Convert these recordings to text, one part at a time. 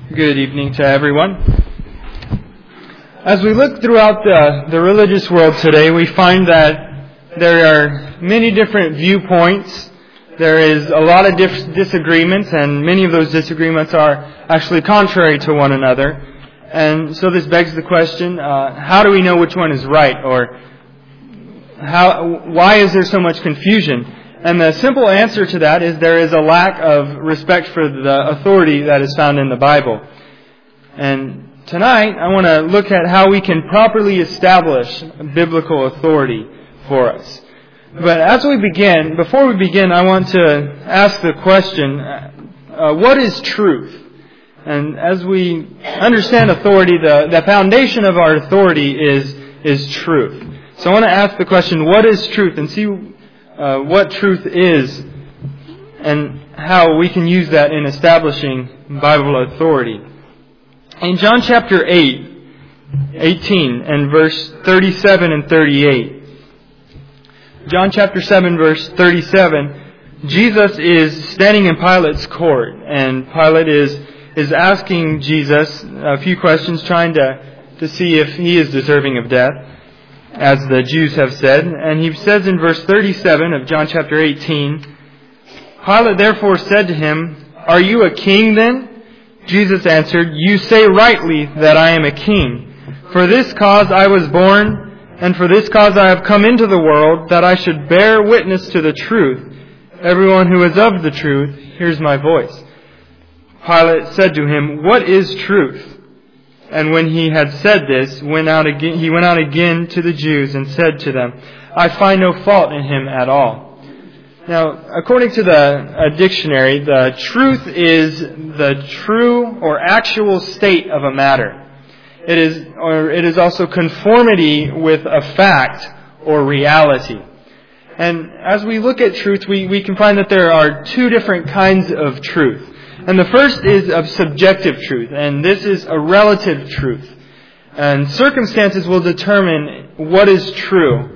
Good evening to everyone. As we look throughout the religious world today, we find that there are many different viewpoints. There is a lot of disagreements, and many of those disagreements are actually contrary to one another. And so this begs the question, how do we know which one is right? Or why is there so much confusion? And the simple answer to that is there is a lack of respect for the authority that is found in the Bible. And tonight, I want to look at how we can properly establish biblical authority for us. But before we begin, I want to ask the question, what is truth? And as we understand authority, the foundation of our authority is truth. So I want to ask the question, what is truth? And see what truth is and how we can use that in establishing Bible authority. In John chapter 18 and verse 37 and 38. John chapter 7 verse 37, Jesus is standing in Pilate's court, and Pilate is asking Jesus a few questions, trying to see if he is deserving of death, as the Jews have said. And he says in verse 37 of John chapter 18, Pilate therefore said to him, "Are you a king then?" Jesus answered, "You say rightly that I am a king. For this cause I was born, and for this cause I have come into the world, that I should bear witness to the truth. Everyone who is of the truth hears my voice." Pilate said to him, "What is truth?" And when he had said this, he went out again to the Jews and said to them, "I find no fault in him at all." Now, according to the dictionary, the truth is the true or actual state of a matter. It is also conformity with a fact or reality. And as we look at truth, we can find that there are two different kinds of truth. And the first is of subjective truth, and this is a relative truth. And circumstances will determine what is true.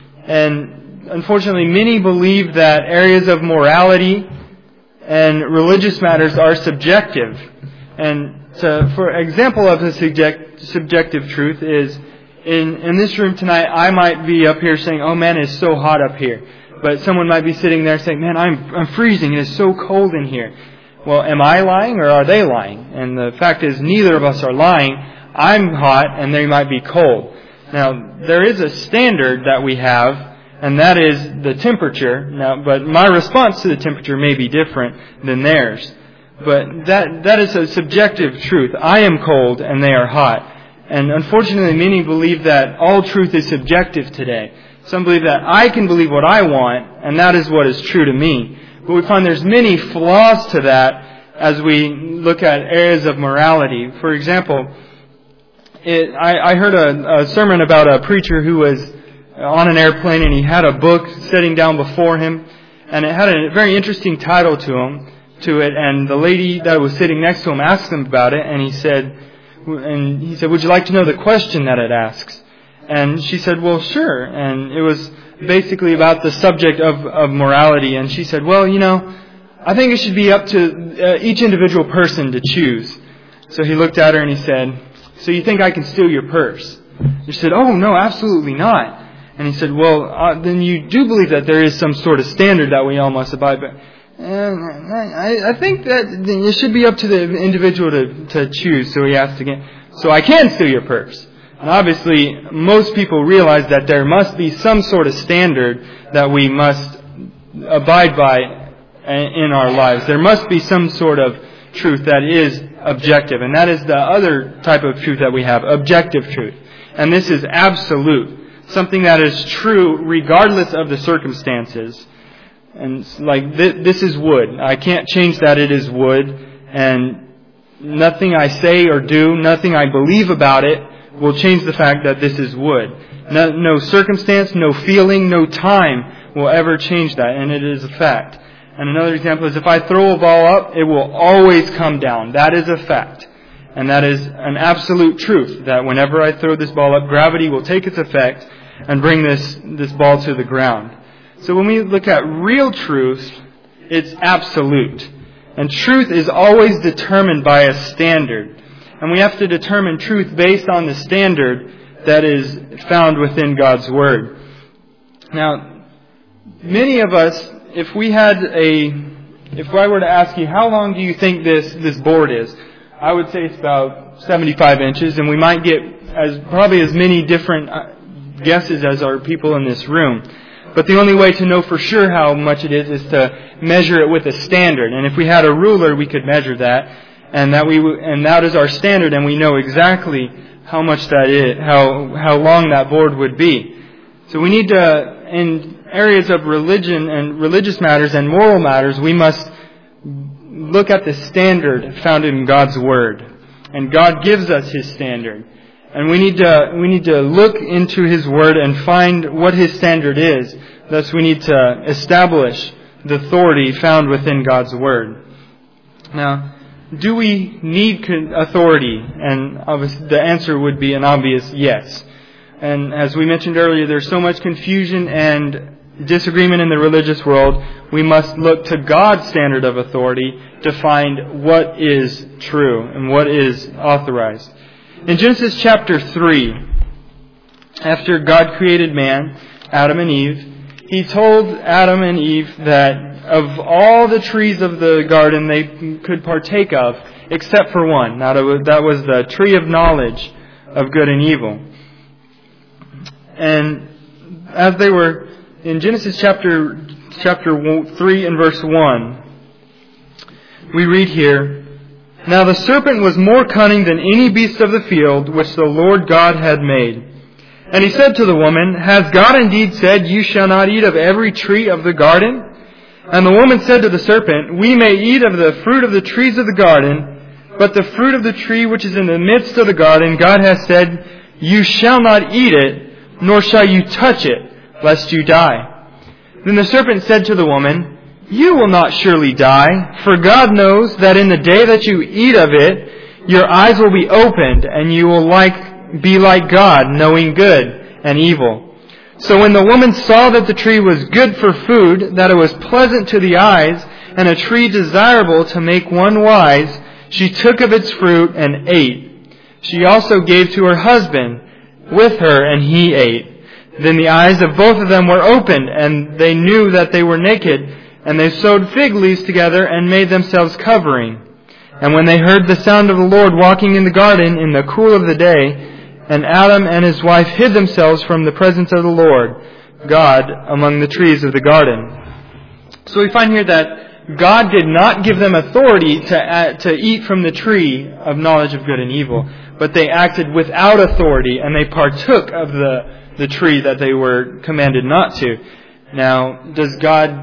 And unfortunately, many believe that areas of morality and religious matters are subjective. And for example of the subjective truth is, in this room tonight, I might be up here saying, "Oh man, it's so hot up here." But someone might be sitting there saying, "Man, I'm freezing. It is so cold in here." Well, am I lying or are they lying? And the fact is, neither of us are lying. I'm hot and they might be cold. Now, there is a standard that we have, and that is the temperature. Now, but my response to the temperature may be different than theirs. But that is a subjective truth. I am cold and they are hot. And unfortunately, many believe that all truth is subjective today. Some believe that I can believe what I want, and that is what is true to me. But we find there's many flaws to that as we look at areas of morality. For example, I heard a sermon about a preacher who was on an airplane, and he had a book sitting down before him, and it had a very interesting title to it. And the lady that was sitting next to him asked him about it, and he said, "Would you like to know the question that it asks?" And she said, "Well, sure." And it was basically about the subject of morality. And she said, "Well, I think it should be up to each individual person to choose." So he looked at her and he said, "So you think I can steal your purse?" She said, "Oh, no, absolutely not." And he said, "Well, then you do believe that there is some sort of standard that we all must abide by." I think that it should be up to the individual to choose. So he asked again, "So I can steal your purse?" And obviously, most people realize that there must be some sort of standard that we must abide by in our lives. There must be some sort of truth that is objective. And that is the other type of truth that we have, objective truth. And this is absolute. Something that is true regardless of the circumstances. And like, this is wood. I can't change that it is wood. And nothing I say or do, nothing I believe about it, will change the fact that this is wood. No circumstance, no feeling, no time will ever change that, and it is a fact. And another example is if I throw a ball up, it will always come down. That is a fact. And that is an absolute truth, that whenever I throw this ball up, gravity will take its effect and bring this ball to the ground. So when we look at real truth, it's absolute. And truth is always determined by a standard. And we have to determine truth based on the standard that is found within God's Word. Now, many of us, if I were to ask you, how long do you think this board is? I would say it's about 75 inches, and we might get probably as many different guesses as are people in this room. But the only way to know for sure how much it is to measure it with a standard. And if we had a ruler, we could measure that, and that is our standard, and we know exactly how much that is, how long that board would be. So we need to, in areas of religion and religious matters and moral matters, we must look at the standard found in God's Word. And God gives us His standard. And we need to look into His Word and find what His standard is. Thus we need to establish the authority found within God's Word. Now, do we need authority? And obviously the answer would be an obvious yes. And as we mentioned earlier, there's so much confusion and disagreement in the religious world. We must look to God's standard of authority to find what is true and what is authorized. In Genesis chapter 3, after God created man, Adam and Eve, He told Adam and Eve that of all the trees of the garden they could partake of, except for one. Now that was the tree of knowledge of good and evil. And as they were in Genesis chapter 3 and verse 1, we read here, "Now the serpent was more cunning than any beast of the field which the Lord God had made. And he said to the woman, Has God indeed said, You shall not eat of every tree of the garden? And the woman said to the serpent, We may eat of the fruit of the trees of the garden, but the fruit of the tree which is in the midst of the garden, God has said, You shall not eat it, nor shall you touch it, lest you die. Then the serpent said to the woman, You will not surely die, for God knows that in the day that you eat of it, your eyes will be opened, and you will be like God, knowing good and evil. So when the woman saw that the tree was good for food, that it was pleasant to the eyes, and a tree desirable to make one wise, she took of its fruit and ate. She also gave to her husband with her, and he ate. Then the eyes of both of them were opened, and they knew that they were naked, and they sewed fig leaves together and made themselves covering. And when they heard the sound of the Lord walking in the garden in the cool of the day, and Adam and his wife hid themselves from the presence of the Lord God among the trees of the garden." So we find here that God did not give them authority to eat from the tree of knowledge of good and evil, but they acted without authority, and they partook of the tree that they were commanded not to. Now, does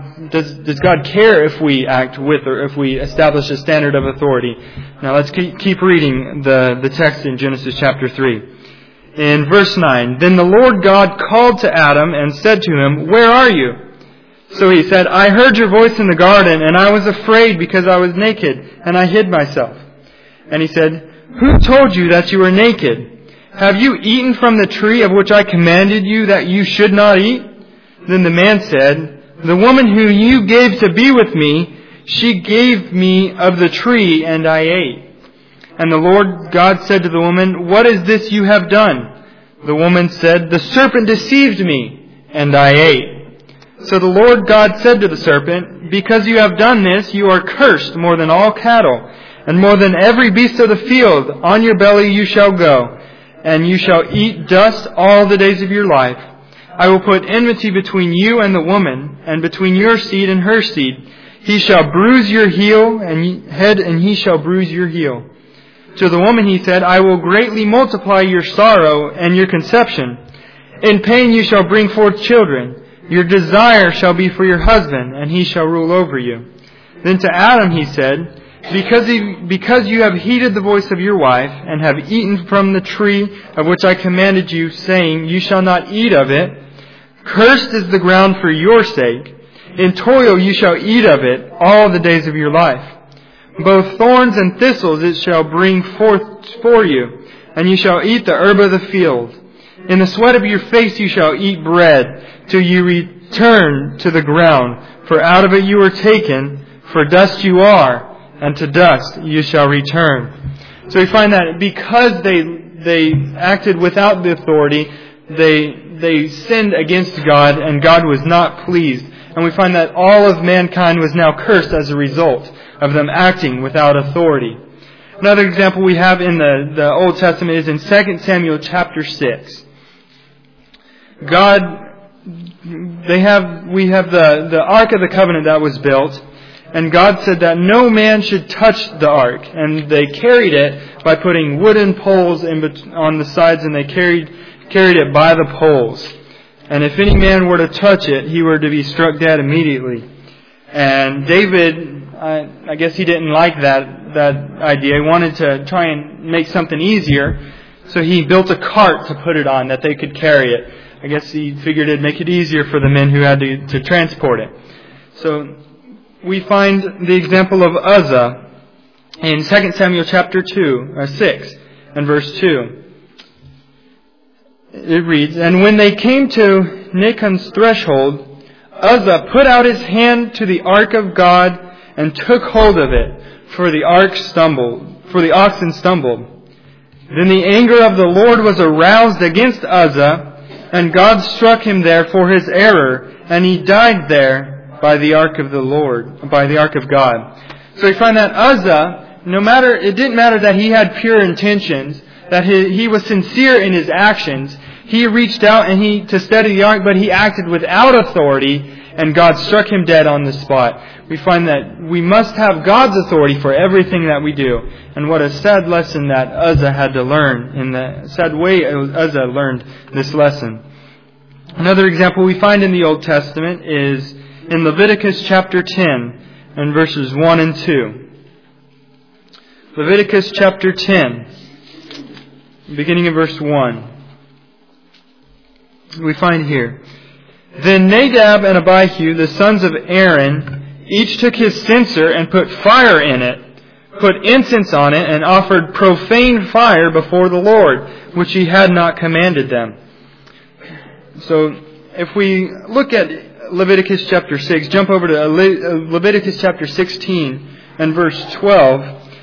God care if we act with, or if we establish a standard of authority? Now let's keep reading the text in Genesis chapter 3. In verse 9, "Then the Lord God called to Adam and said to him, Where are you? So he said, I heard your voice in the garden, and I was afraid because I was naked, and I hid myself. And he said, Who told you that you were naked? Have you eaten from the tree of which I commanded you that you should not eat? Then the man said, The woman who you gave to be with me, she gave me of the tree, and I ate. And the Lord God said to the woman, What is this you have done? The woman said, The serpent deceived me, and I ate. So the Lord God said to the serpent, Because you have done this, you are cursed more than all cattle, and more than every beast of the field. On your belly you shall go, and you shall eat dust all the days of your life. I will put enmity between you and the woman, and between your seed and her seed. He shall bruise your head, and he shall bruise your heel. To the woman he said, I will greatly multiply your sorrow and your conception. In pain you shall bring forth children. Your desire shall be for your husband, and he shall rule over you. Then to Adam he said, Because you have heeded the voice of your wife, and have eaten from the tree of which I commanded you, saying, You shall not eat of it, cursed is the ground for your sake. In toil you shall eat of it all the days of your life. Both thorns and thistles it shall bring forth for you, and you shall eat the herb of the field. In the sweat of your face you shall eat bread, till you return to the ground. For out of it you were taken, for dust you are, and to dust you shall return. So we find that because they acted without the authority, they sinned against God, and God was not pleased. And we find that all of mankind was now cursed as a result of them acting without authority. Another example we have in the Old Testament is in 2 Samuel chapter 6. We have the Ark of the Covenant that was built, and God said that no man should touch the Ark. And they carried it by putting wooden poles on the sides, and they carried it by the poles. And if any man were to touch it, he were to be struck dead immediately. And David, I guess he didn't like that idea. He wanted to try and make something easier, so he built a cart to put it on that they could carry it. I guess he figured it'd make it easier for the men who had to transport it. So we find the example of Uzzah in 2 Samuel chapter 6 and verse 2. It reads, "And when they came to Nachon's threshold, Uzzah put out his hand to the ark of God and took hold of it, for the oxen stumbled. Then the anger of the Lord was aroused against Uzzah, and God struck him there for his error, and he died there by the ark of the Lord, by the ark of God." So we find that Uzzah, it didn't matter that he had pure intentions, that he was sincere in his actions. He reached out to steady the ark, but he acted without authority, and God struck him dead on the spot. We find that we must have God's authority for everything that we do. And what a sad lesson that Uzzah had to learn, in the sad way Uzzah learned this lesson. Another example we find in the Old Testament is in Leviticus chapter 10 and verses 1 and 2. Leviticus chapter 10, beginning in verse 1. We find here, "Then Nadab and Abihu, the sons of Aaron, each took his censer and put fire in it, put incense on it, and offered profane fire before the Lord, which he had not commanded them." So if we look at Leviticus chapter 6, jump over to Leviticus chapter 16 and verse 12,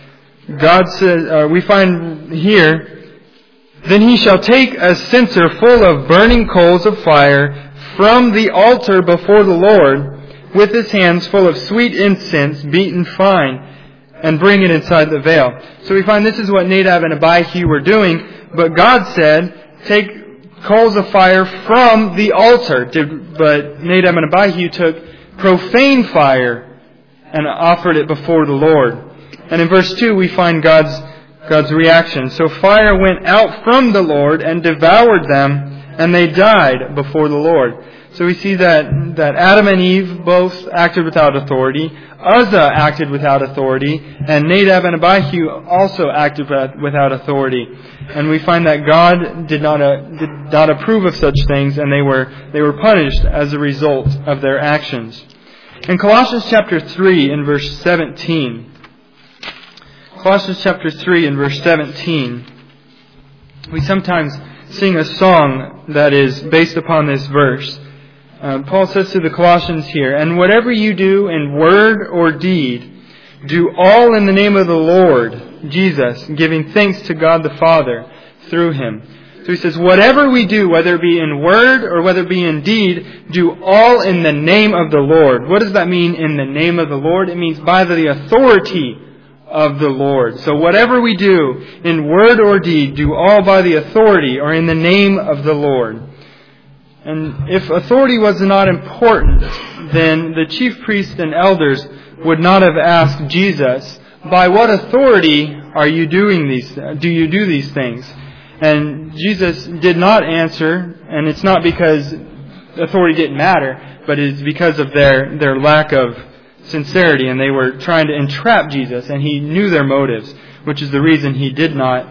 God says, we find here, "Then he shall take a censer full of burning coals of fire from the altar before the Lord, with his hands full of sweet incense beaten fine, and bring it inside the veil." So we find this is what Nadab and Abihu were doing, but God said, take coals of fire from the altar. But Nadab and Abihu took profane fire and offered it before the Lord. And in verse 2 we find God's reaction. "So fire went out from the Lord and devoured them, and they died before the Lord." So we see that Adam and Eve both acted without authority. Uzzah acted without authority, and Nadab and Abihu also acted without authority. And we find that God did not approve of such things, and they were punished as a result of their actions. In Colossians chapter 3 and verse 17, Colossians chapter 3 and verse 17, we sometimes sing a song that is based upon this verse. Paul says to the Colossians here, "And whatever you do in word or deed, do all in the name of the Lord Jesus, giving thanks to God the Father through Him." So he says, whatever we do, whether it be in word or whether it be in deed, do all in the name of the Lord. What does that mean, in the name of the Lord? It means by the authority of the Lord. So whatever we do in word or deed, do all by the authority or in the name of the Lord. And if authority was not important, then the chief priests and elders would not have asked Jesus, "By what authority are you doing do you do these things?" And Jesus did not answer, and it's not because authority didn't matter, but it's because of their lack of sincerity, and they were trying to entrap Jesus, and He knew their motives, which is the reason He did not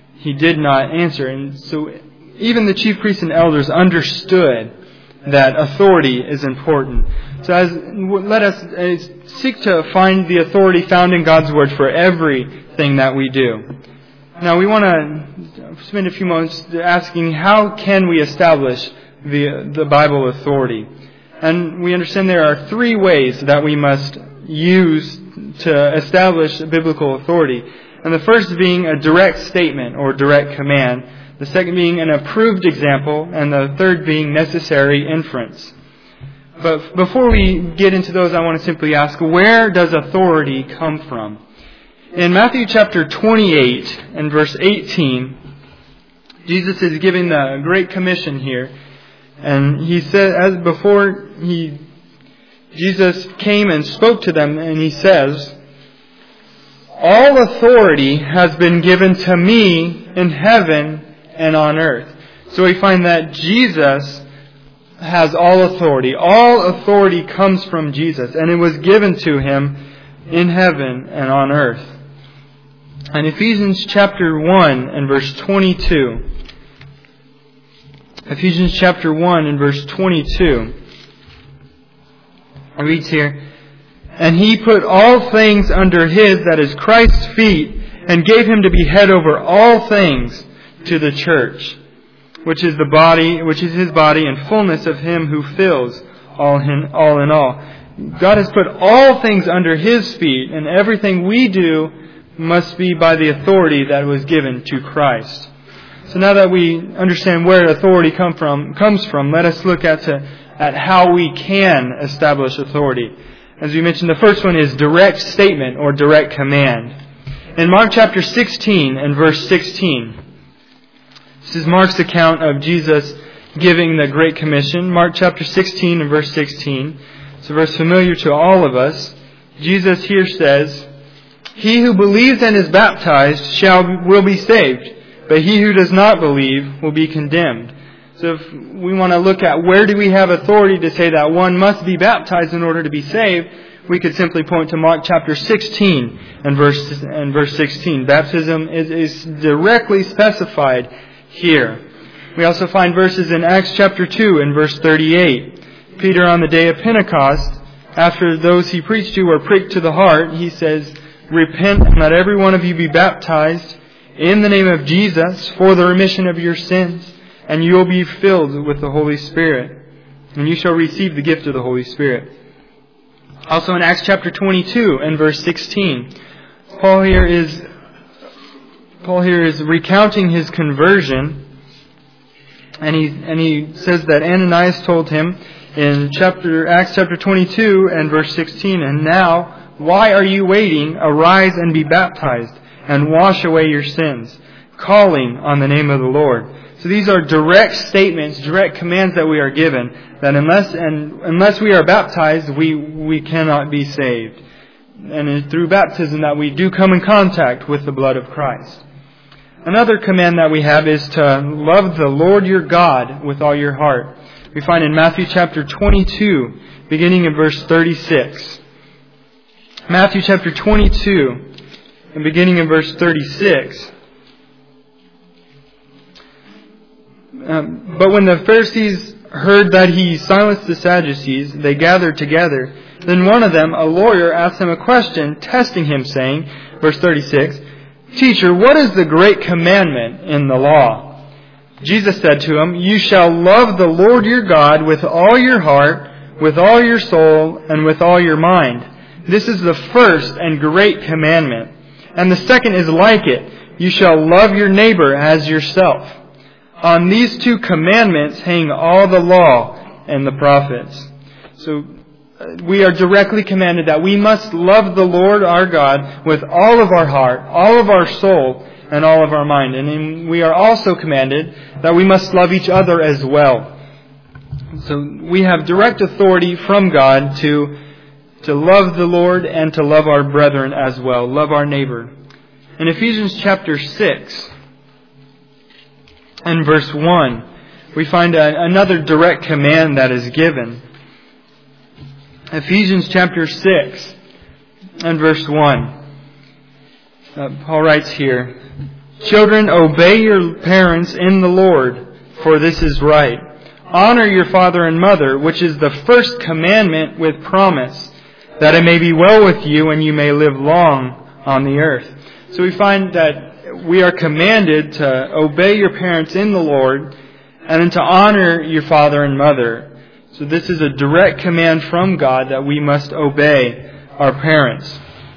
answer. And so even the chief priests and elders understood that authority is important. So let us seek to find the authority found in God's Word for everything that we do. Now we want to spend a few moments asking, how can we establish the Bible authority? And we understand there are three ways that we must use to establish biblical authority. And the first being a direct statement or direct command. The second being an approved example. And the third being necessary inference. But before we get into those, I want to simply ask, where does authority come from? In Matthew chapter 28 and verse 18, Jesus is giving the Great Commission here. And he said, as before Jesus came and spoke to them, and he says, "All authority has been given to me in heaven and on earth." So we find that Jesus has all authority. All authority comes from Jesus, and it was given to him in heaven and on earth. In Ephesians chapter 1 and verse 22, Ephesians chapter 1 and verse 22, it reads here, "And he put all things under his," that is Christ's feet, "and gave him to be head over all things to the church, which is his body, and fullness of him who fills all in all." God has put all things under his feet, and everything we do must be by the authority that was given to Christ. So now that we understand where authority comes from, let us look at how we can establish authority. As we mentioned, the first one is direct statement or direct command. In Mark chapter 16 and verse 16, this is Mark's account of Jesus giving the Great Commission. Mark chapter 16 and verse 16. It's a verse familiar to all of us. Jesus here says, "He who believes and is baptized will be saved, but he who does not believe will be condemned." So if we want to look at where do we have authority to say that one must be baptized in order to be saved, we could simply point to Mark chapter 16 and verse 16. Baptism is directly specified here. We also find verses in Acts chapter 2 and verse 38. Peter, on the day of Pentecost, after those he preached to were pricked to the heart, he says, "Repent and let every one of you be baptized in the name of Jesus for the remission of your sins, and you will be filled with the Holy Spirit, and you shall receive the gift of the Holy Spirit." Also in Acts chapter 22 and verse 16, Paul here is recounting his conversion, and he says that Ananias told him in Acts chapter 22 and verse 16, "And now, why are you waiting? Arise and be baptized, and wash away your sins, calling on the name of the Lord." So these are direct statements, direct commands that we are given, that unless we are baptized, we cannot be saved. And it's through baptism that we do come in contact with the blood of Christ. Another command that we have is to love the Lord your God with all your heart. We find in Matthew chapter 22, beginning in verse 36. Matthew chapter 22, and beginning in verse 36. "But when the Pharisees heard that he silenced the Sadducees, they gathered together. Then one of them, a lawyer, asked him a question, testing him, saying," verse 36, "Teacher, what is the great commandment in the law?" Jesus said to him, "You shall love the Lord your God with all your heart, with all your soul, and with all your mind. This is the first and great commandment. And the second is like it. You shall love your neighbor as yourself. On these two commandments hang all the law and the prophets." So we are directly commanded that we must love the Lord our God with all of our heart, all of our soul, and all of our mind. And we are also commanded that we must love each other as well. So we have direct authority from God to love the Lord and to love our brethren as well, love our neighbor. In Ephesians chapter 6 and verse 1, we find another direct command that is given. Ephesians chapter 6 and verse 1. Paul writes here, "Children, obey your parents in the Lord, for this is right. Honor your father and mother, which is the first commandment with promise, that it may be well with you and you may live long on the earth." So we find that we are commanded to obey your parents in the Lord and then to honor your father and mother. So this is a direct command from God that we must obey our parents.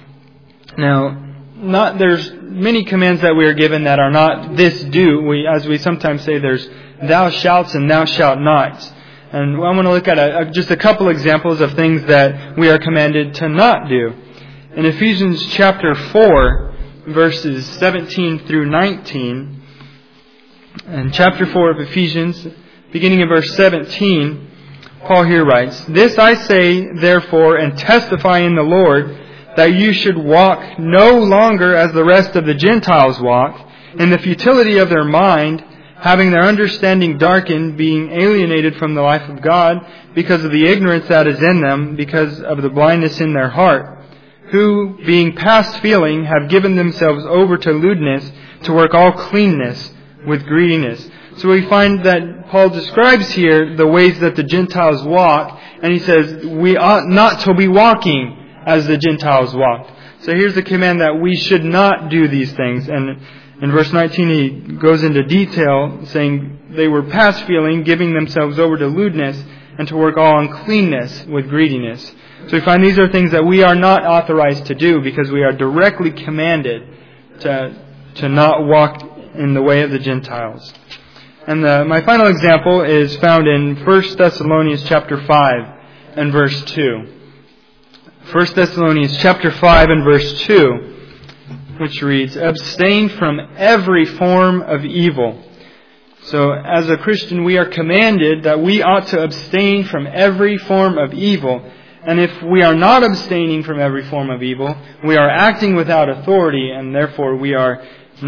Now, there's many commands that we are given that are not this do. As we sometimes say, there's thou shalt and thou shalt not. And I want to look at just a couple examples of things that we are commanded to not do. In Ephesians chapter 4, verses 17 through 19, and chapter 4 of Ephesians, beginning in verse 17, Paul here writes, "This I say, therefore, and testify in the Lord, that you should walk no longer as the rest of the Gentiles walk, in the futility of their mind, having their understanding darkened, being alienated from the life of God, because of the ignorance that is in them, because of the blindness in their heart, who, being past feeling, have given themselves over to lewdness, to work all cleanness with greediness." So we find that Paul describes here the ways that the Gentiles walk, and he says, we ought not to be walking as the Gentiles walked. So here's the command that we should not do these things. And in verse 19 he goes into detail, saying they were past feeling, giving themselves over to lewdness, and to work all uncleanness with greediness. So we find these are things that we are not authorized to do, because we are directly commanded to not walk in the way of the Gentiles. And my final example is found in 1 Thessalonians chapter 5 and verse 2. 1 Thessalonians chapter 5 and verse 2, which reads, "Abstain from every form of evil." So as a Christian, we are commanded that we ought to abstain from every form of evil. And if we are not abstaining from every form of evil, we are acting without authority, and therefore we are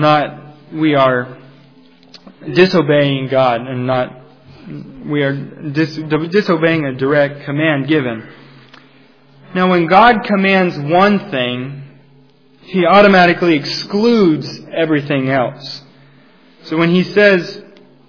disobeying God, and we are disobeying a direct command given. Now, when God commands one thing, He automatically excludes everything else. So when He says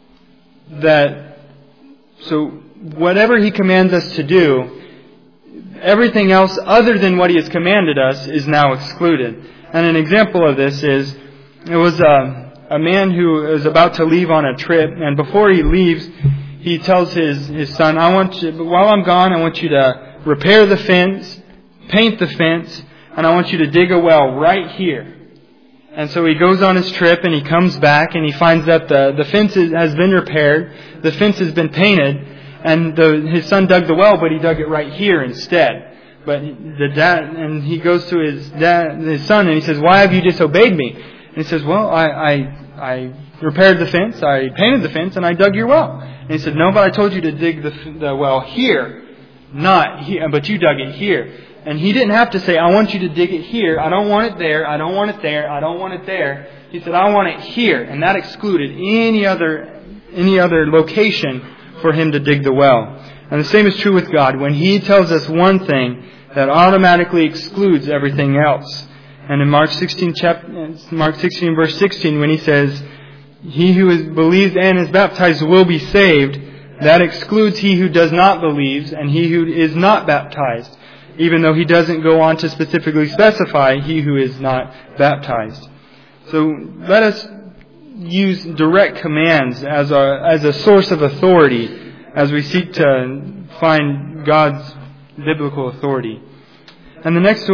so whatever He commands us to do, everything else other than what He has commanded us is now excluded. And an example of this is, it was a man who is about to leave on a trip, and before he leaves, he tells his son, while I'm gone, I want you to repair the fence, paint the fence, and I want you to dig a well right here. And so he goes on his trip, and he comes back, and he finds that the fence has been repaired, the fence has been painted, and his son dug the well, but he dug it right here instead. But and he goes to his son, and he says, "Why have you disobeyed me?" And he says, "Well, I repaired the fence, I painted the fence, and I dug your well." And he said, "No, but I told you to dig the well here, not here, but you dug it here." And he didn't have to say, "I want you to dig it here. I don't want it there. I don't want it there. I don't want it there." He said, "I want it here." And that excluded any other location for him to dig the well. And the same is true with God. When He tells us one thing, that automatically excludes everything else. And in Mark 16 verse 16, when He says, "He who believes and is baptized will be saved," that excludes he who does not believe and he who is not baptized, even though He doesn't go on to specifically specify he who is not baptized. So let us use direct commands as a source of authority as we seek to find God's biblical authority. And the next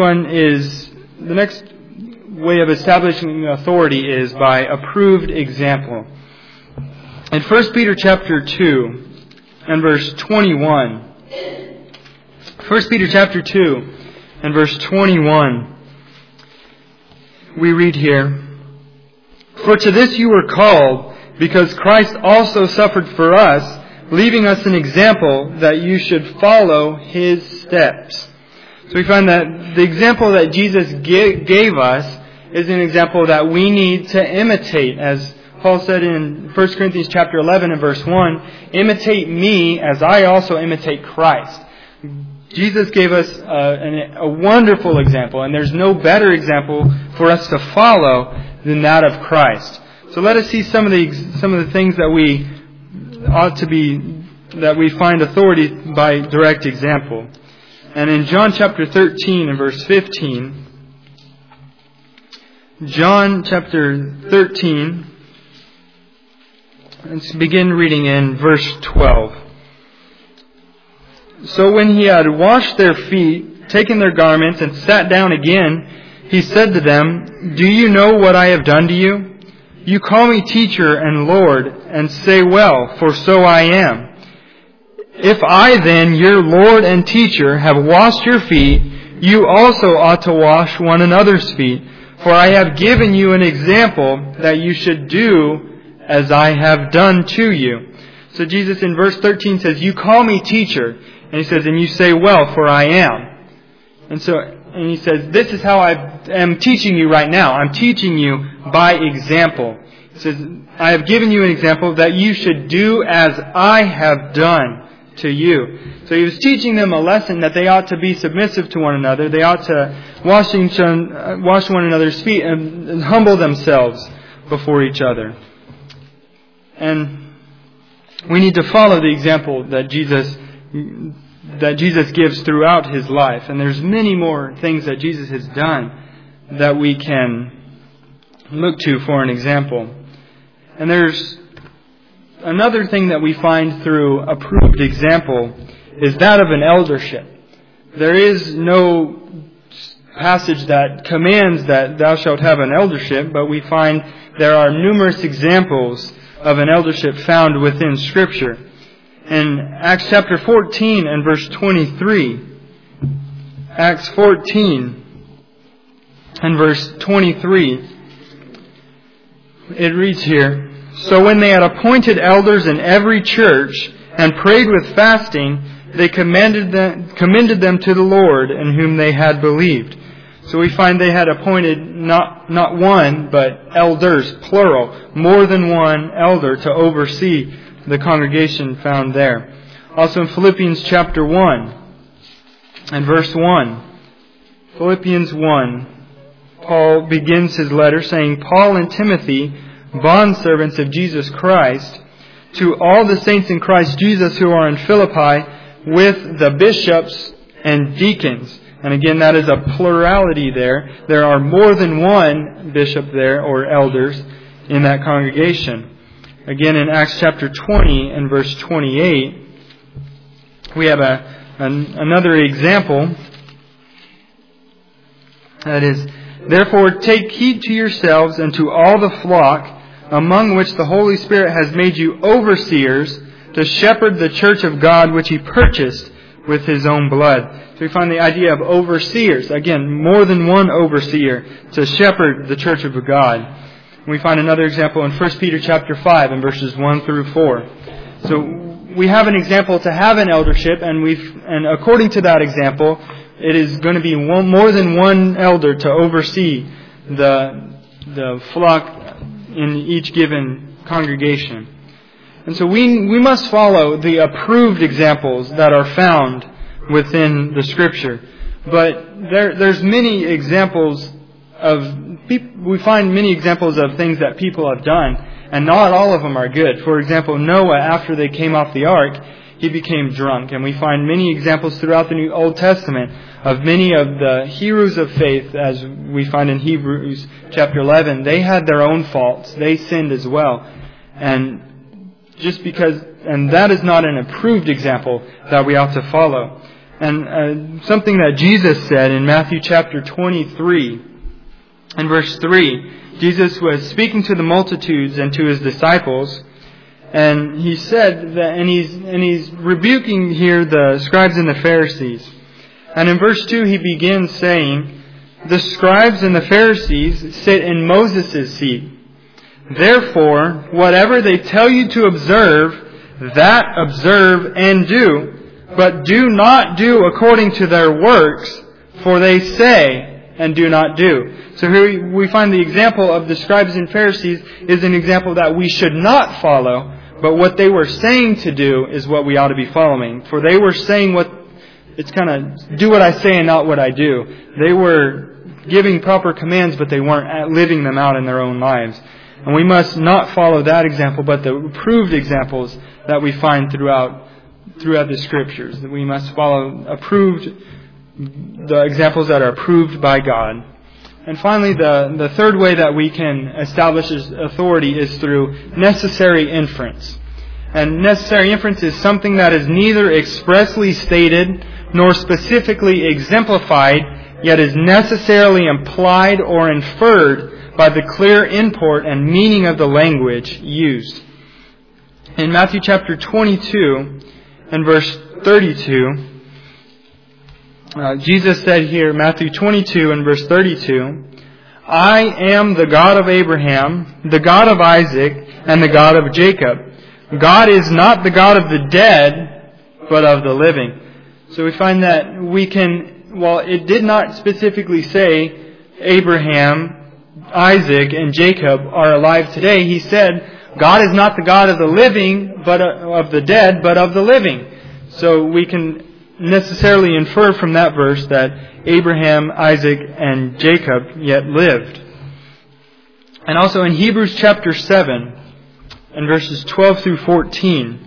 way of establishing authority is by approved example. In 1 Peter chapter 2 and verse 21, 1 Peter chapter 2 and verse 21, we read here, "For to this you were called, because Christ also suffered for us, leaving us an example that you should follow His steps." So we find that the example that Jesus gave us is an example that we need to imitate. As Paul said in 1 Corinthians chapter 11 and verse 1, "Imitate me as I also imitate Christ." Jesus gave us a wonderful example, and there's no better example for us to follow than that of Christ. So let us see some of the things that we find authority by direct example. And in John chapter 13 and verse 15, John chapter 13, let's begin reading in verse 12. "So when He had washed their feet, taken their garments, and sat down again, He said to them, "Do you know what I have done to you? You call me teacher and Lord, and say, well, for so I am. If I then, your Lord and teacher, have washed your feet, you also ought to wash one another's feet. For I have given you an example that you should do as I have done to you." So Jesus in verse 13 says, "You call me teacher." And He says, "And you say, well, for I am." And He says, "This is how I am teaching you right now. I'm teaching you by example." He says, "I have given you an example that you should do as I have done to you." So He was teaching them a lesson that they ought to be submissive to one another. They ought to wash one another's feet and humble themselves before each other. And we need to follow the example that Jesus gives throughout His life. And there's many more things that Jesus has done that we can look to for an example. And there's another thing that we find through approved example is that of an eldership. There is no passage that commands that thou shalt have an eldership, but we find there are numerous examples of an eldership found within Scripture. In Acts chapter 14 and verse 23, Acts 14 and verse 23, it reads here, "So when they had appointed elders in every church and prayed with fasting, they commended them to the Lord in whom they had believed." So we find they had appointed not one, but elders, plural, more than one elder to oversee the congregation found there. Also in Philippians chapter 1 and verse 1. Philippians 1. Paul begins his letter saying, "Paul and Timothy, bondservants of Jesus Christ, to all the saints in Christ Jesus who are in Philippi, with the bishops and deacons." And again, that is a plurality there. There are more than one bishop there, or elders, in that congregation. Again, in Acts chapter 20 and verse 28, we have another example. That is, "Therefore take heed to yourselves and to all the flock, among which the Holy Spirit has made you overseers, to shepherd the church of God, which He purchased with His own blood." So we find the idea of overseers. Again, more than one overseer to shepherd the church of God. We find another example in 1 Peter chapter 5 and verses 1 through 4. So we have an example to have an eldership, and according to that example, it is going to be more than one elder to oversee the flock in each given congregation. And so we must follow the approved examples that are found within the Scripture. But there's many examples we find many examples of things that people have done, and not all of them are good. For example, Noah, after they came off the ark, he became drunk. And we find many examples throughout the New Old Testament of many of the heroes of faith, as we find in Hebrews chapter 11. They had their own faults. They sinned as well. And that is not an approved example that we ought to follow. And something that Jesus said in Matthew chapter 23 and verse 3, Jesus was speaking to the multitudes and to His disciples, and He said that, and he's rebuking here the scribes and the Pharisees. And in verse 2 He begins saying, "The scribes and the Pharisees sit in Moses' seat. Therefore, whatever they tell you to observe, that observe and do. But do not do according to their works, for they say and do not do." So here we find the example of the scribes and Pharisees is an example that we should not follow, but what they were saying to do is what we ought to be following. For they were saying it's kind of do what I say and not what I do. They were giving proper commands, but they weren't living them out in their own lives. And we must not follow that example, but the approved examples that we find throughout the Scriptures. That we must follow the examples that are approved by God. And finally, the third way that we can establish His authority is through necessary inference. And necessary inference is something that is neither expressly stated nor specifically exemplified yet is necessarily implied or inferred by the clear import and meaning of the language used. In Matthew chapter 22 and verse 32, Jesus said here, Matthew 22 and verse 32, I am the God of Abraham, the God of Isaac, and the God of Jacob. God is not the God of the dead, but of the living. So we find that we can, while it did not specifically say Abraham, Isaac, and Jacob are alive today, he said God is not the God of the living, but of the dead, but of the living. So we can necessarily infer from that verse that Abraham, Isaac, and Jacob yet lived. And also in Hebrews chapter 7 and verses 12 through 14.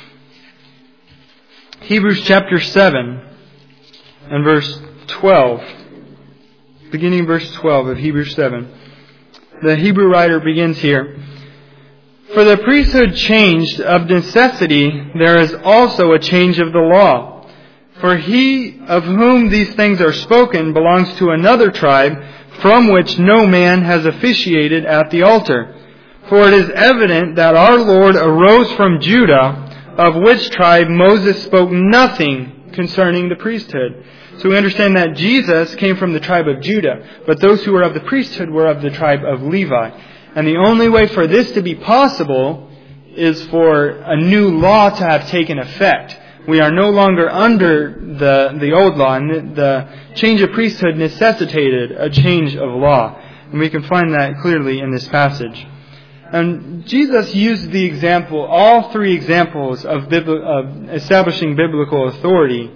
Hebrews chapter 7 and verse 12. Beginning verse 12 of Hebrews 7. The Hebrew writer begins here. For the priesthood changed of necessity, there is also a change of the law. For he of whom these things are spoken belongs to another tribe, from which no man has officiated at the altar. For it is evident that our Lord arose from Judah, of which tribe Moses spoke nothing concerning the priesthood. So we understand that Jesus came from the tribe of Judah, but those who were of the priesthood were of the tribe of Levi. And the only way for this to be possible is for a new law to have taken effect. We are no longer under the old law, and the change of priesthood necessitated a change of law. And we can find that clearly in this passage. And Jesus used the example, all three examples of establishing biblical authority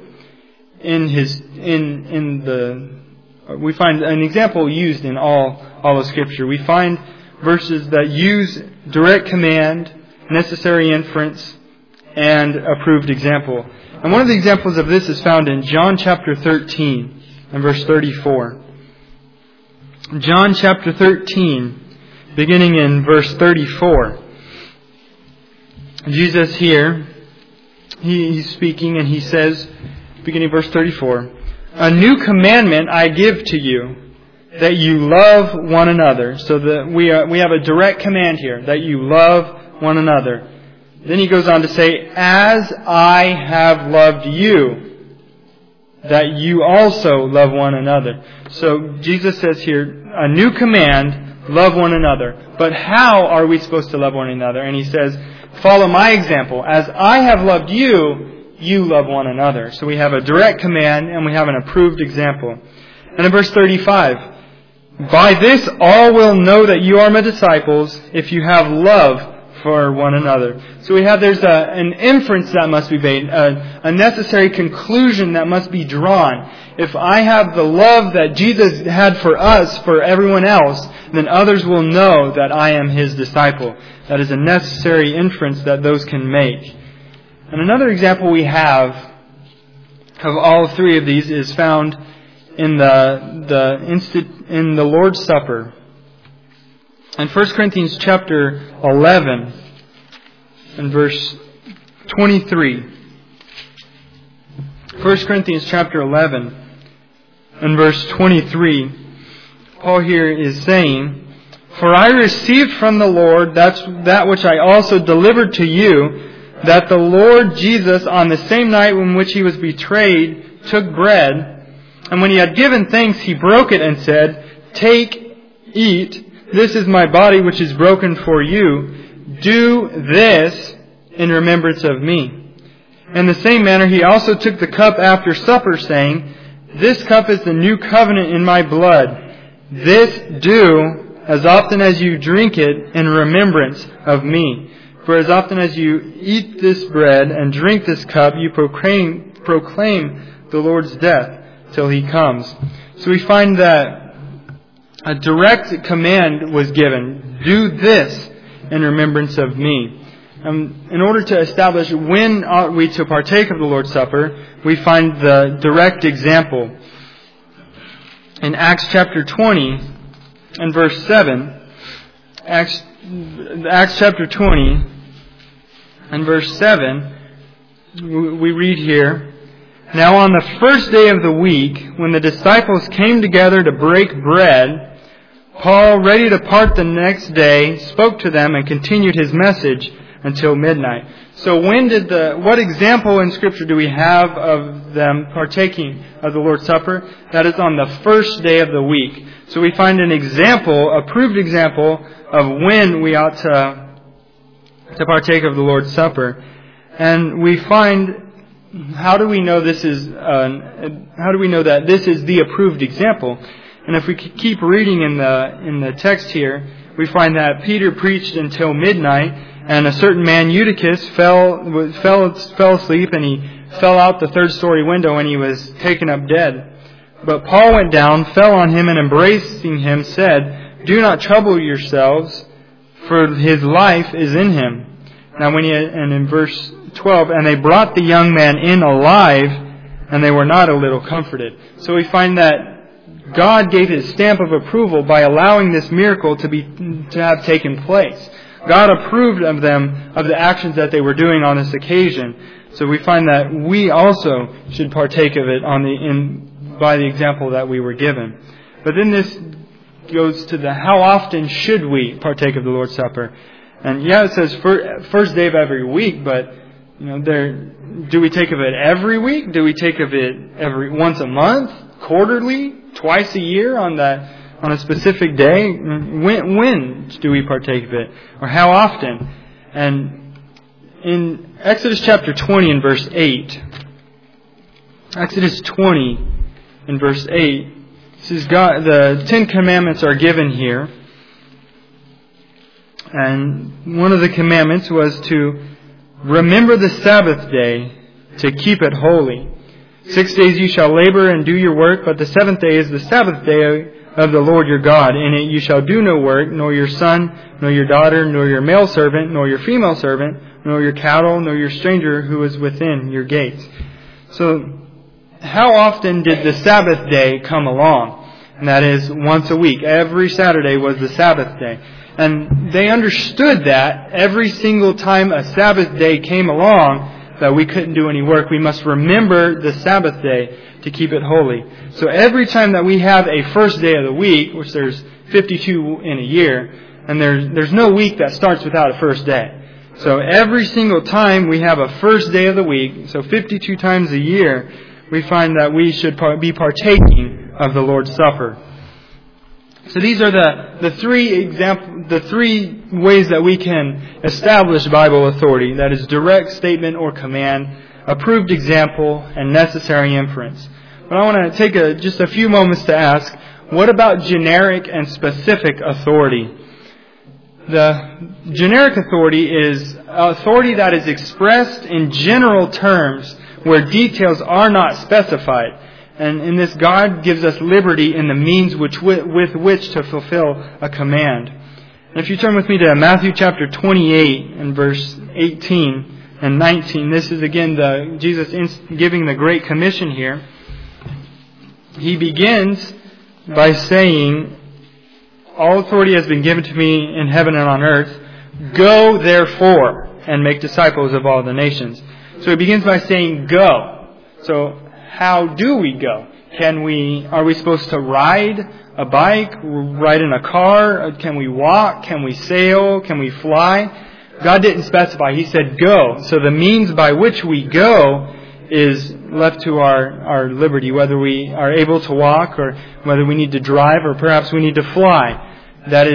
we find an example used in all of Scripture. We find verses that use direct command, necessary inference, and approved example. And one of the examples of this is found in John chapter 13 and verse 34. John chapter 13, beginning in verse 34. Jesus here, he's speaking and he says, beginning verse 34, a new commandment I give to you, that you love one another. So that we have a direct command here, that you love one another. Then he goes on to say, as I have loved you, that you also love one another. So Jesus says here, a new command, love one another. But how are we supposed to love one another? And he says, follow my example. As I have loved you, you love one another. So we have a direct command and we have an approved example. And in verse 35, by this all will know that you are my disciples if you have love for one another. So there's an inference that must be made, a necessary conclusion that must be drawn. If I have the love that Jesus had for us, for everyone else, then others will know that I am His disciple. That is a necessary inference that those can make. And another example we have of all three of these is found in the Lord's Supper. In 1 Corinthians chapter 11 and verse 23. 1 Corinthians chapter 11 and verse 23. Paul here is saying, for I received from the Lord that which I also delivered to you, that the Lord Jesus, on the same night in which He was betrayed, took bread, and when He had given thanks, He broke it and said, take, eat, this is my body which is broken for you. Do this in remembrance of me. In the same manner, He also took the cup after supper, saying, this cup is the new covenant in my blood. This do as often as you drink it in remembrance of me. For as often as you eat this bread and drink this cup, you proclaim the Lord's death till He comes. So we find that a direct command was given. Do this in remembrance of me. In order to establish when ought we to partake of the Lord's Supper, we find the direct example. In Acts chapter 20 and verse 7, Acts chapter 20 and verse 7, we read here, Now on the first day of the week, when the disciples came together to break bread, Paul, ready to part the next day, spoke to them and continued his message until midnight. So what example in Scripture do we have of them partaking of the Lord's Supper? That is on the first day of the week. So we find an example, a proved example of when we ought to partake of the Lord's Supper. And we find, how do we know that this is the approved example? And if we keep reading in the text here, we find that Peter preached until midnight, and a certain man, Eutychus, fell asleep, and he fell out the third-story window, and he was taken up dead. But Paul went down, fell on him, and embracing him, said, "Do not trouble yourselves, for his life is in him." Now, and in verse 12, and they brought the young man in alive, and they were not a little comforted. So we find that God gave His stamp of approval by allowing this miracle to have taken place. God approved of them, of the actions that they were doing on this occasion. So we find that we also should partake of it by the example that we were given. But then this goes to how often should we partake of the Lord's Supper? And it says first day of every week, but do we take of it every week? Do we take of it once a month, quarterly, twice a year on a specific day? When do we partake of it? Or how often? And in Exodus chapter 20 and verse 8, Exodus 20 and verse 8, says the Ten Commandments are given here. And one of the commandments was to remember the Sabbath day to keep it holy. 6 days you shall labor and do your work, but the seventh day is the Sabbath day of the Lord your God. In it you shall do no work, nor your son, nor your daughter, nor your male servant, nor your female servant, nor your cattle, nor your stranger who is within your gates. So, how often did the Sabbath day come along? And that is once a week. Every Saturday was the Sabbath day. And they understood that every single time a Sabbath day came along, that we couldn't do any work. We must remember the Sabbath day to keep it holy. So every time that we have a first day of the week, which there's 52 in a year, and there's no week that starts without a first day. So every single time we have a first day of the week, so 52 times a year, we find that we should be partaking of the Lord's Supper. So these are the three ways that we can establish Bible authority. That is direct statement or command, approved example, and necessary inference. But I want to take just a few moments to ask, what about generic and specific authority? The generic authority is authority that is expressed in general terms where details are not specified. And in this, God gives us liberty in the means with which to fulfill a command. And if you turn with me to Matthew chapter 28 and verse 18 and 19, this is again Jesus giving the Great Commission here. He begins by saying, "All authority has been given to me in heaven and on earth. Go therefore and make disciples of all the nations." So he begins by saying, "Go." So how do we go? Are we supposed to ride a bike, ride in a car? Can we walk? Can we sail? Can we fly? God didn't specify. He said go. So the means by which we go is left to our liberty, whether we are able to walk or whether we need to drive or perhaps we need to fly. That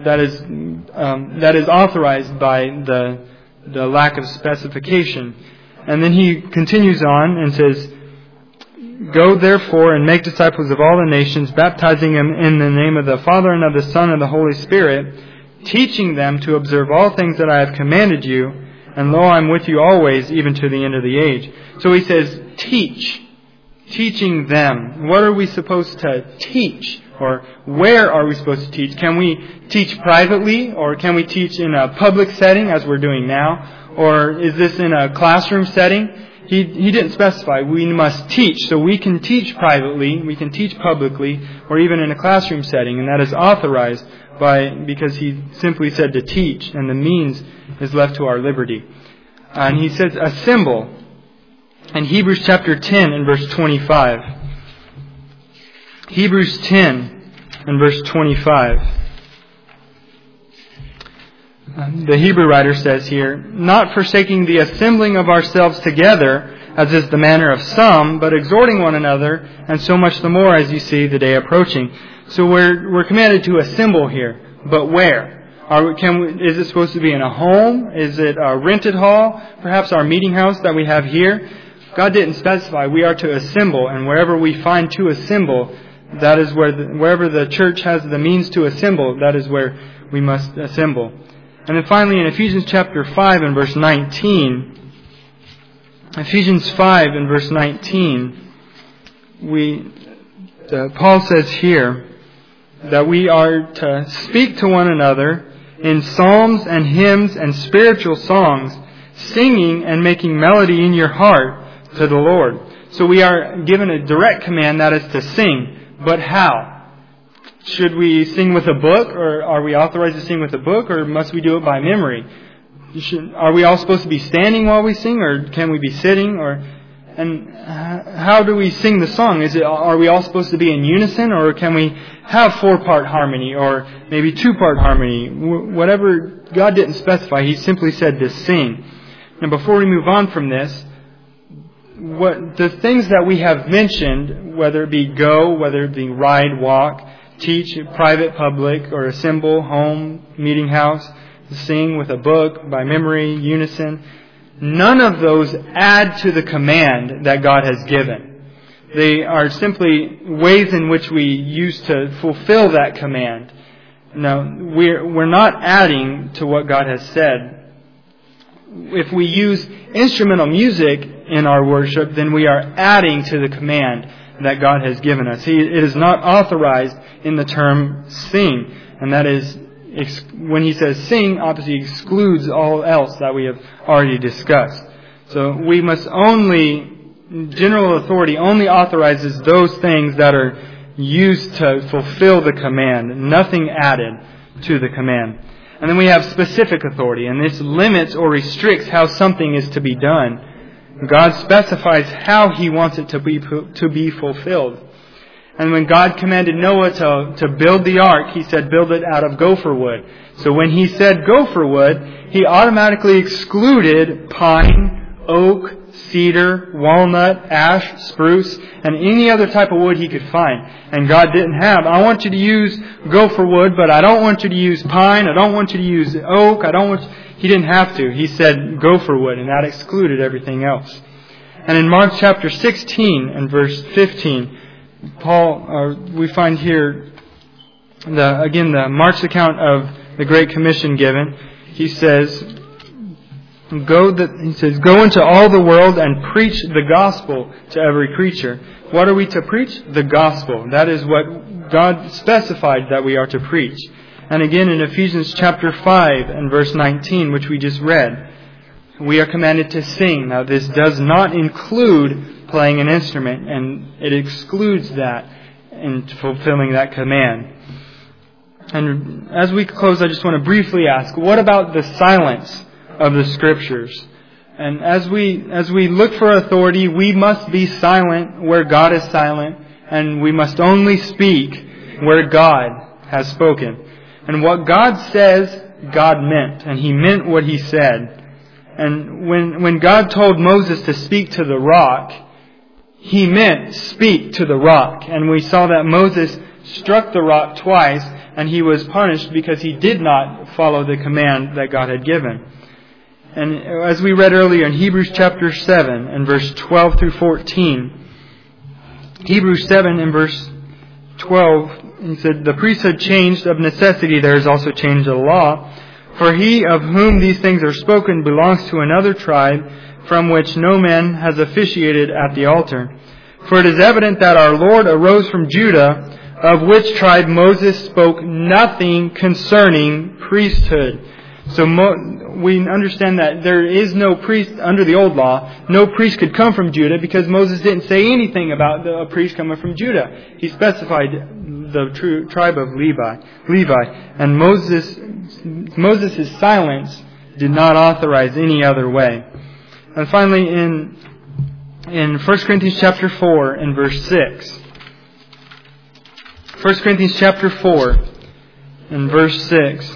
is authorized by the lack of specification. And then he continues on and says, "Go therefore and make disciples of all the nations, baptizing them in the name of the Father and of the Son and of the Holy Spirit, teaching them to observe all things that I have commanded you, and lo, I am with you always, even to the end of the age." So he says, teaching them. What are we supposed to teach? Or where are we supposed to teach? Can we teach privately, or can we teach in a public setting as we're doing now? Or is this in a classroom setting? He didn't specify. We must teach. So we can teach privately, we can teach publicly, or even in a classroom setting. And that is authorized because he simply said to teach, and the means is left to our liberty. And he says assemble. in Hebrews chapter 10 and verse 25. Hebrews 10 and verse 25. The Hebrew writer says here, "Not forsaking the assembling of ourselves together, as is the manner of some, but exhorting one another, and so much the more as you see the day approaching." So we're commanded to assemble here, but where? Is it supposed to be in a home? Is it a rented hall? Perhaps our meeting house that we have here? God didn't specify. We are to assemble, and wherever we find to assemble, that is wherever the church has the means to assemble, that is where we must assemble. And then finally in Ephesians chapter 5 and verse 19, Ephesians 5 and verse 19, Paul says here that we are to speak to one another in psalms and hymns and spiritual songs, singing and making melody in your heart to the Lord. So we are given a direct command, that is to sing. But how? Should we sing with a book, or are we authorized to sing with a book, or must we do it by memory? Are we all supposed to be standing while we sing, or can we be sitting? And how do we sing the song? Are we all supposed to be in unison, or can we have 4-part harmony, or maybe 2-part harmony? Whatever, God didn't specify. He simply said to sing. And before we move on from this, the things that we have mentioned, whether it be go, whether it be ride, walk, teach, private, public, or assemble, home, meeting house, sing with a book, by memory, unison, none of those add to the command that God has given. They are simply ways in which we use to fulfill that command. Now, we're not adding to what God has said. If we use instrumental music in our worship, then we are adding to the command that God has given us. It is not authorized in the term sing. And that is, when he says sing, obviously excludes all else that we have already discussed. So we must general authority only authorizes those things that are used to fulfill the command, nothing added to the command. And then we have specific authority, and this limits or restricts how something is to be done. God specifies how He wants it to be fulfilled. And when God commanded Noah to build the ark, He said, build it out of gopher wood. So when He said gopher wood, He automatically excluded pine, oak, cedar, walnut, ash, spruce, and any other type of wood He could find. And God didn't I want you to use gopher wood, but I don't want you to use pine, I don't want you to use oak, He didn't have to. He said gopher wood, and that excluded everything else. And in Mark chapter 16 and verse 15, we find here the Mark's account of the Great Commission given. He says, go into all the world and preach the gospel to every creature. What are we to preach? The gospel. That is what God specified that we are to preach. And again in Ephesians chapter 5 and verse 19, which we just read, we are commanded to sing. Now this does not include playing an instrument, and it excludes that in fulfilling that command. And as we close, I just want to briefly ask, what about the silence of the Scriptures? And as we look for authority, we must be silent where God is silent, and we must only speak where God has spoken. And what God says, God meant, and He meant what He said. And when God told Moses to speak to the rock, He meant speak to the rock. And we saw that Moses struck the rock twice, and he was punished because he did not follow the command that God had given. And as we read earlier in Hebrews chapter 7 and verse 12 through 14, Hebrews 7 and verse 12, he said, the priesthood changed of necessity, there is also change of the law. For he of whom these things are spoken belongs to another tribe, from which no man has officiated at the altar. For it is evident that our Lord arose from Judah, of which tribe Moses spoke nothing concerning priesthood. So we understand that there is no priest under the old law. No priest could come from Judah because Moses didn't say anything about a priest coming from Judah. He specified the true tribe of Levi. And Moses' silence did not authorize any other way. And finally, in in 1 Corinthians chapter 4 and verse 6. 1 Corinthians chapter 4 and verse 6.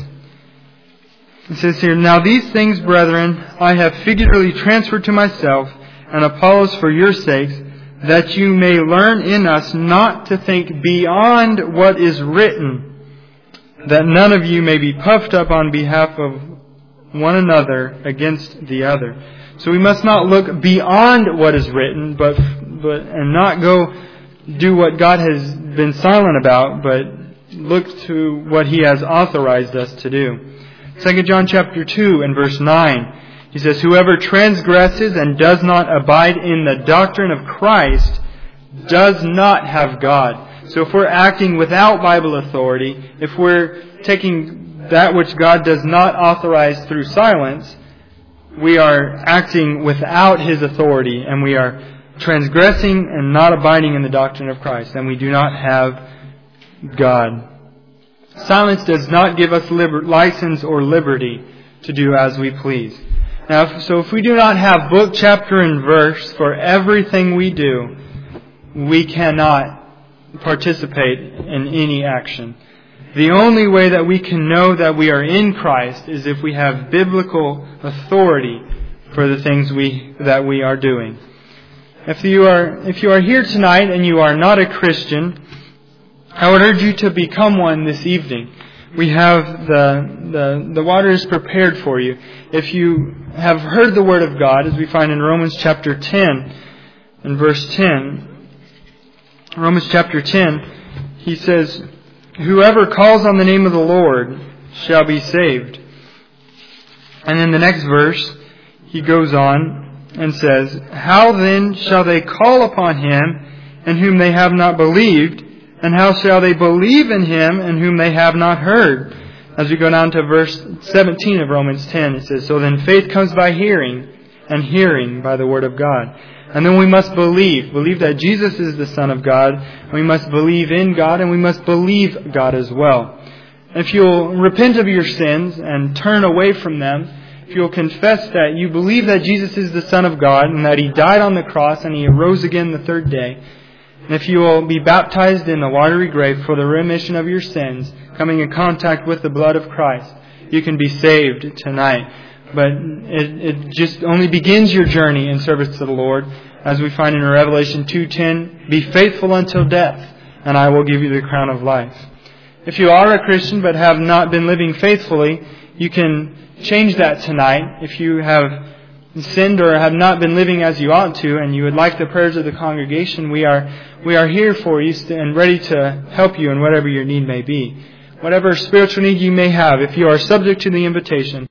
It says here, "Now these things, brethren, I have figuratively transferred to myself and Apollos for your sakes, that you may learn in us not to think beyond what is written, that none of you may be puffed up on behalf of one another against the other." So we must not look beyond what is written, and not go do what God has been silent about, but look to what He has authorized us to do. 2 John chapter 2 and verse 9, he says, "Whoever transgresses and does not abide in the doctrine of Christ does not have God." So if we're acting without Bible authority, if we're taking that which God does not authorize through silence, we are acting without His authority, and we are transgressing and not abiding in the doctrine of Christ, and we do not have God. Silence does not give us license or liberty to do as we please. Now, if we do not have book, chapter, and verse for everything we do, we cannot participate in any action. The only way that we can know that we are in Christ is if we have biblical authority for the things that we are doing. If you are here tonight and you are not a Christian, I would urge you to become one this evening. We have the water is prepared for you. If you have heard the Word of God, as we find in Romans chapter 10 and verse 10, Romans chapter 10, he says, "Whoever calls on the name of the Lord shall be saved." And in the next verse, he goes on and says, "How then shall they call upon Him in whom they have not believed? And how shall they believe in Him in whom they have not heard?" As we go down to verse 17 of Romans 10, it says, "So then faith comes by hearing, and hearing by the Word of God." And then we must believe that Jesus is the Son of God. And we must believe in God, and we must believe God as well. If you'll repent of your sins and turn away from them, if you'll confess that you believe that Jesus is the Son of God, and that He died on the cross and He arose again the third day, and if you will be baptized in the watery grave for the remission of your sins, coming in contact with the blood of Christ, you can be saved tonight. But it just only begins your journey in service to the Lord, as we find in Revelation 2:10, "Be faithful until death, and I will give you the crown of life." If you are a Christian but have not been living faithfully, you can change that tonight. If you have sinned or have not been living as you ought to, and you would like the prayers of the congregation, we are here for you and ready to help you in whatever your need may be. Whatever spiritual need you may have, if you are subject to the invitation,